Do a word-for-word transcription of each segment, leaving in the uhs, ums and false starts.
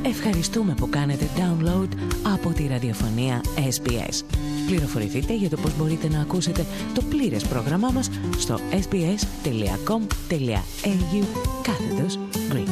Ευχαριστούμε που κάνετε download από τη ραδιοφωνία ες μπι ες. Πληροφορηθείτε για το πώς μπορείτε να ακούσετε το πλήρες πρόγραμμά μας στο sbs.com.au κάθετος Greek.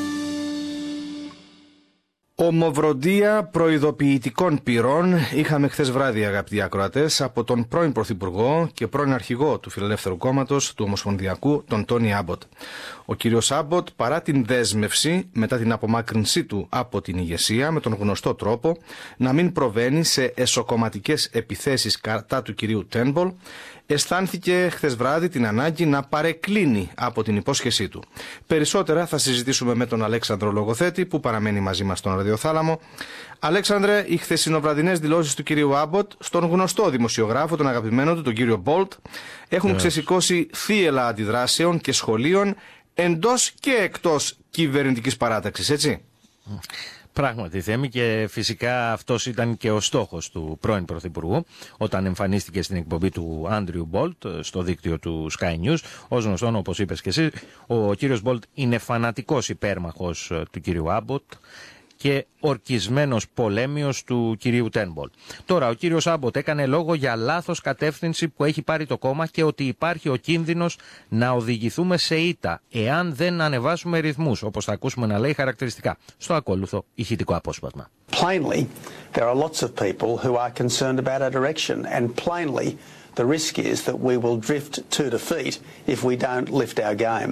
Ομοβροντία προειδοποιητικών πυρών είχαμε χθες βράδυ, αγαπητοί ακροατές, από τον πρώην Πρωθυπουργό και πρώην Αρχηγό του Φιλελεύθερου Κόμματος του Ομοσπονδιακού, τον Τόνι Άμποτ. Ο κύριος Άμποτ, παρά την δέσμευση μετά την απομάκρυνσή του από την ηγεσία με τον γνωστό τρόπο να μην προβαίνει σε εσωκομματικές επιθέσεις κατά του κυρίου Τέρνμπολ, αισθάνθηκε χθες βράδυ την ανάγκη να παρεκκλίνει από την υπόσχεσή του. Περισσότερα θα συζητήσουμε με τον Αλέξανδρο Λογοθέτη, που παραμένει μαζί μας στον ραδιοθάλαμο. Αλέξανδρε, οι χθεσινοβραδινές δηλώσεις του κυρίου Άμποτ στον γνωστό δημοσιογράφο, τον αγαπημένο του, τον κύριο Μπόλτ, έχουν yeah. ξεσηκώσει θύελλα αντιδράσεων και σχολείων εντός και εκτός κυβερνητικής παράταξης, έτσι. Πράγματι, Θέμη, και φυσικά αυτός ήταν και ο στόχος του πρώην Πρωθυπουργού όταν εμφανίστηκε στην εκπομπή του Άντριου Μπόλτ στο δίκτυο του Sky News. Ως γνωστόν, όπως είπες και εσύ, ο κύριος Μπόλτ είναι φανατικός υπέρμαχος του κύριου Άμποτ και ορκισμένος πολέμιος του κυρίου Τέρνμπολ. Τώρα, ο κύριος Άμποτ έκανε λόγο για λάθος κατεύθυνση που έχει πάρει το κόμμα και ότι υπάρχει ο κίνδυνος να οδηγηθούμε σε ήττα εάν δεν ανεβάσουμε ρυθμούς, όπως θα ακούσουμε να λέει χαρακτηριστικά στο ακόλουθο ηχητικό απόσπασμα. Plainly, there are lots of people who are concerned about our direction, and plainly the risk is that we will drift to defeat if we don't lift our game.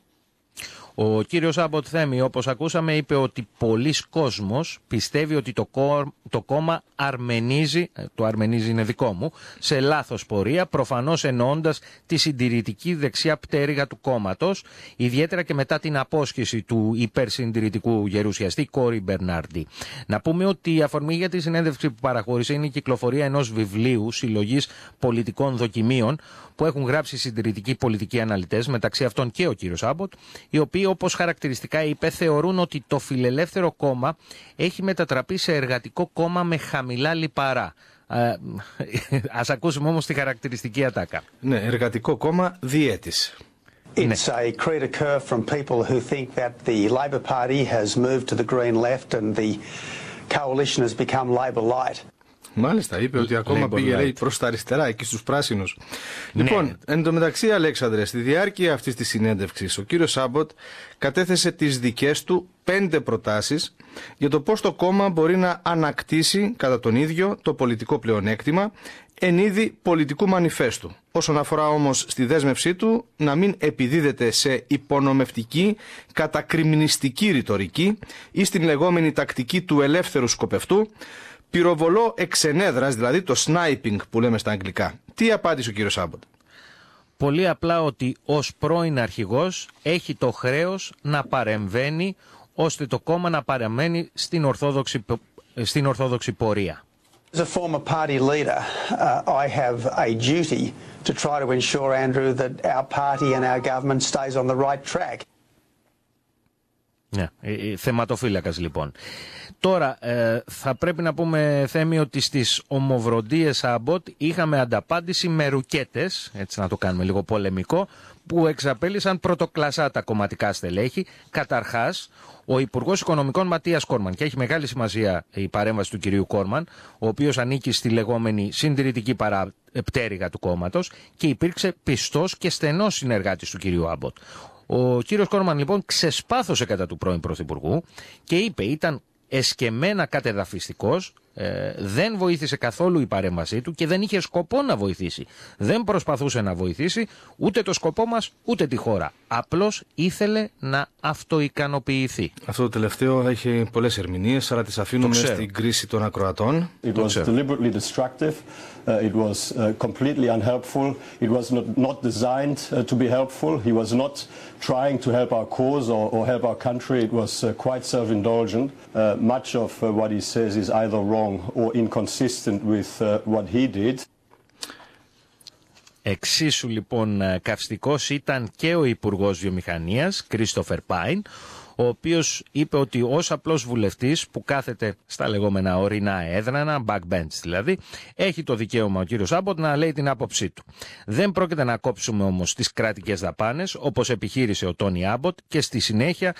Ο κύριος Άμποτ, Θέμη, όπως ακούσαμε, είπε ότι πολλοί κόσμος πιστεύει ότι το, κό, το κόμμα αρμενίζει, το αρμενίζει είναι δικό μου, σε λάθος πορεία, προφανώς εννοώντας τη συντηρητική δεξιά πτέρυγα του κόμματος, ιδιαίτερα και μετά την απόσχηση του υπερσυντηρητικού γερουσιαστή Κόρι Μπερνάρντι. Να πούμε ότι η αφορμή για τη συνέντευξη που παραχώρησε είναι η κυκλοφορία ενός βιβλίου συλλογής πολιτικών δοκιμίων που έχουν γράψει συντηρητικοί πολιτικοί αναλυτές, μεταξύ αυτών και ο κύριος Άμποτ, οι οποίοι, όπως χαρακτηριστικά είπε, θεωρούν ότι το Φιλελεύθερο κόμμα έχει μετατραπεί σε εργατικό κόμμα με χαμηλά λιπαρά. Ε, ας ακούσουμε όμως τη χαρακτηριστική ατάκα. Ναι, εργατικό κόμμα διέτης. It's a cri de coeur from people who think that the Labor Party has moved to the green left and the coalition has become Labor light. Μάλιστα, είπε ότι ακόμα Labor πήγε λέει, προς τα αριστερά, εκεί στους πράσινους. Ναι. Λοιπόν, εν τω μεταξύ, Αλέξανδρε, στη διάρκεια αυτής της συνέντευξης, ο κύριος Άμποτ κατέθεσε τις δικές του πέντε προτάσεις για το πώς το κόμμα μπορεί να ανακτήσει κατά τον ίδιο το πολιτικό πλεονέκτημα εν είδη πολιτικού μανιφέστου. Όσον αφορά όμως στη δέσμευσή του να μην επιδίδεται σε υπονομευτική, κατακριμνιστική ρητορική ή στην λεγόμενη τακτική του ελεύθερου σκοπευτού, πυροβολό εξενέδρας, δηλαδή το sniping που λέμε στα αγγλικά. Τι απάντησε ο κύριος Άμποτ? Πολύ απλά ότι ως πρώην αρχηγός έχει το χρέος να παρεμβαίνει ώστε το κόμμα να παραμένει στην ορθόδοξη, στην ορθόδοξη πορεία. As a former party leader, uh, I have a duty to try to ensure, Andrew, that our party and our government stays on the right track. Ναι, θεματοφύλακας λοιπόν. Τώρα ε, θα πρέπει να πούμε, Θέμη, ότι στις ομοβροντίες Άμποτ είχαμε ανταπάντηση με ρουκέτες, έτσι να το κάνουμε λίγο πολεμικό, που εξαπέλυσαν πρωτοκλασσά τα κομματικά στελέχη. Καταρχάς, ο Υπουργός Οικονομικών Ματίας Κόρμαν, και έχει μεγάλη σημασία η παρέμβαση του κυρίου Κόρμαν, ο οποίος ανήκει στη λεγόμενη συντηρητική παραπτέρυγα του κόμματος και υπήρξε πιστός και στενός συνεργάτης του κυρίου Άμποτ. Ο κύριος Κόρμαν λοιπόν ξεσπάθωσε κατά του πρώην Πρωθυπουργού και είπε ήταν εσκεμμένα κατεδαφιστικός, ε, δεν βοήθησε καθόλου η παρέμβασή του και δεν είχε σκοπό να βοηθήσει. Δεν προσπαθούσε να βοηθήσει ούτε το σκοπό μας ούτε τη χώρα. Απλώς ήθελε να αυτοικανοποιηθεί. Αυτό το τελευταίο έχει πολλές ερμηνείες, αλλά τις αφήνουμε στην κρίση των ακροατών. It was deliberately destructive. Uh, it was uh, completely unhelpful. It was not, not designed uh, to be helpful. He was not trying to help our cause or, or help our country. It was uh, quite self-indulgent. Uh, much of uh, what he says is either wrong or inconsistent with uh, what he did. Εξίσου λοιπόν καυστικός ήταν και ο Υπουργός Βιομηχανίας, Κρίστοφερ Πάιν, ο οποίος είπε ότι ως απλός βουλευτής που κάθεται στα λεγόμενα ορεινά έδρανα, backbench δηλαδή, έχει το δικαίωμα ο κύριος Άμποτ να λέει την άποψή του. Δεν πρόκειται να κόψουμε όμως τις κρατικές δαπάνες, όπως επιχείρησε ο Τόνι Άμποτ, και στη συνέχεια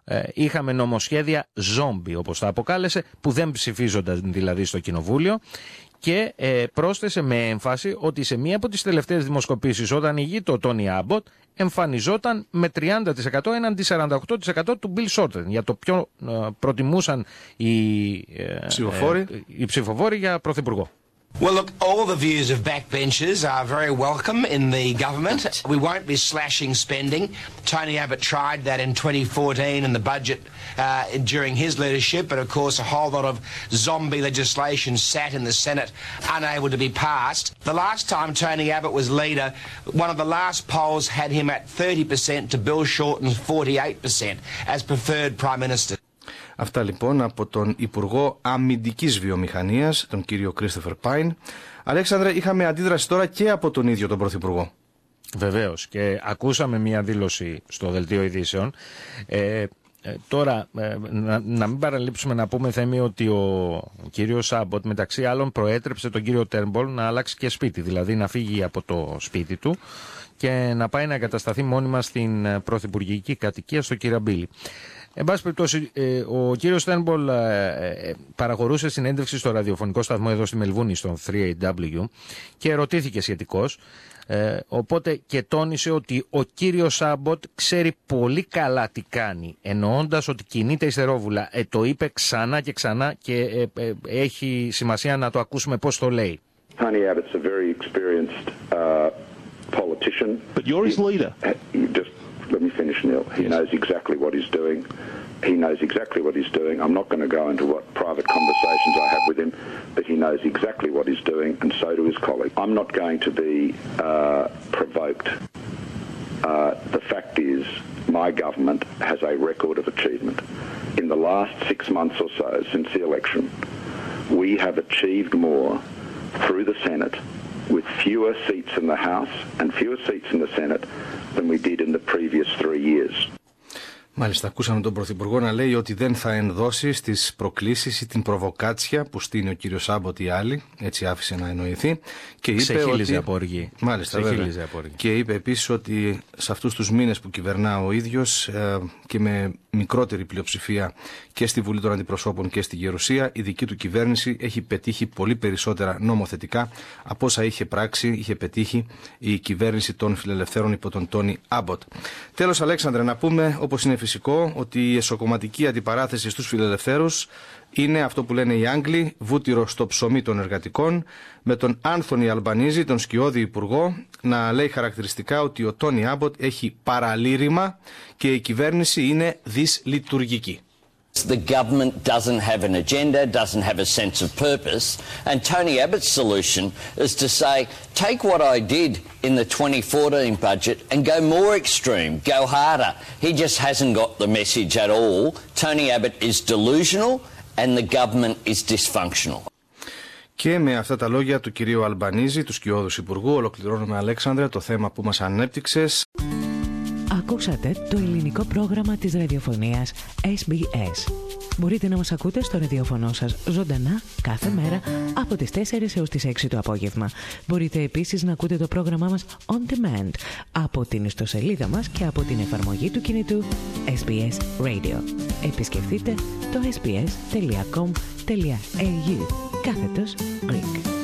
Ε, είχαμε νομοσχέδια ζόμπι, όπως τα αποκάλεσε, που δεν ψηφίζονταν δηλαδή στο Κοινοβούλιο. Και ε, πρόσθεσε με έμφαση ότι σε μία από τις τελευταίες δημοσκοπήσεις, όταν ηγείται ο Τόνι Άμποτ, εμφανιζόταν με τριάντα τοις εκατό έναντι σαράντα οκτώ τοις εκατό του Μπιλ Σόρτεν για το ποιο ε, προτιμούσαν οι, ε, ψηφοφόροι. Ε, οι ψηφοφόροι για πρωθυπουργό. Well, look, all the views of backbenchers are very welcome in the government. We won't be slashing spending. Tony Abbott tried that in twenty fourteen in the budget uh, during his leadership, but of course a whole lot of zombie legislation sat in the Senate unable to be passed. The last time Tony Abbott was leader, one of the last polls had him at thirty percent to Bill Shorten's forty-eight percent as preferred Prime Minister. Αυτά λοιπόν από τον Υπουργό Αμυντικής Βιομηχανίας, τον κύριο Κρίστοφερ Πάιν. Αλέξανδρε, είχαμε αντίδραση τώρα και από τον ίδιο τον Πρωθυπουργό. Βεβαίως, και ακούσαμε μία δήλωση στο Δελτίο Ειδήσεων. Ε, ε, τώρα, ε, να, να μην παραλείψουμε να πούμε, Θέμη, ότι ο κύριος Άμποτ μεταξύ άλλων προέτρεψε τον κύριο Τέρμπολ να αλλάξει και σπίτι, δηλαδή να φύγει από το σπίτι του και να πάει να εγκατασταθεί μόνιμα στην πρωθυπουργική κατοικία στο Κυραμπίλι. Εν πάση περιπτώσει, ο κύριος Τέρμπολ παραχωρούσε συνέντευξη στο ραδιοφωνικό σταθμό εδώ στη Μελβούνι, στον θρι έι ντάμπλιου, και ερωτήθηκε σχετικώς. Ε, οπότε και τόνισε ότι ο κύριος Άμποτ ξέρει πολύ καλά τι κάνει, εννοώντας ότι κινείται υστερόβουλα. Ε, το είπε ξανά και ξανά και ε, ε, έχει σημασία να το ακούσουμε πώς το λέει. Tony Abbott's a very experienced uh, politician. But you're his leader. You just let me finish, Neil. He yes. knows exactly what he's doing. He knows exactly what he's doing. I'm not going to go into what private conversations I have with him, but he knows exactly what he's doing, and so do his colleagues. I'm not going to be uh, provoked. Uh, the fact is, my government has a record of achievement. In the last six months or so since the election, we have achieved more through the Senate with fewer seats in the House and fewer seats in the Senate than we did in the previous three years. Μάλιστα, ακούσαμε τον Πρωθυπουργό να λέει ότι δεν θα ενδώσει στις προκλήσεις ή την προβοκάτσια που στείνει ο κύριος Άμποτ ή άλλοι, έτσι άφησε να εννοηθεί. Και είπε ότι... από οργή. Μάλιστα, βέβαια. Από οργή. Και είπε επίσης ότι σε αυτούς τους μήνες που κυβερνά ο ίδιος ε, και με μικρότερη πλειοψηφία και στη Βουλή των Αντιπροσώπων και στη Γερουσία, η δική του κυβέρνηση έχει πετύχει πολύ περισσότερα νομοθετικά από όσα είχε πράξει, είχε πετύχει η κυβέρνηση των φιλελευθέρων υπό τον Τόνι Άμποτ. Τέλος, Αλέξανδρε, να πούμε, όπως είναι φυσικό, ότι η εσωκομματική αντιπαράθεση στους φιλελευθέρους είναι αυτό που λένε οι Άγγλοι, βούτυρο στο ψωμί των εργατικών, με τον Άνθονι Αλμπανίζη, τον σκιώδη υπουργό, να λέει χαρακτηριστικά ότι ο Τόνι Άμποτ έχει παραλήρημα και η κυβέρνηση είναι δυσλειτουργική. The government doesn't have an agenda, doesn't have a sense of purpose, and Tony Abbott's solution is to say, take what I did in the twenty fourteen budget and go more extreme, go harder. He just hasn't got the message at all. Tony Abbott is delusional and the government is dysfunctional. Και με αυτά τα λόγια του κυρίου Αλμπανίζη, του σκιώδους υπουργού, ολοκληρώνουμε, Αλέξανδρε, το θέμα που μας ανέπτυξες. Ακούσατε το ελληνικό πρόγραμμα της ραδιοφωνίας ες μπι ες. Μπορείτε να μας ακούτε στο ραδιοφωνό σας ζωντανά κάθε μέρα από τις τέσσερις έως τις έξι το απόγευμα. Μπορείτε επίσης να ακούτε το πρόγραμμά μας on demand από την ιστοσελίδα μας και από την εφαρμογή του κινητού ες μπι ες Radio. Επισκεφτείτε το ες μπι ες τελεία κομ τελεία έι γιου κάθετος Greek.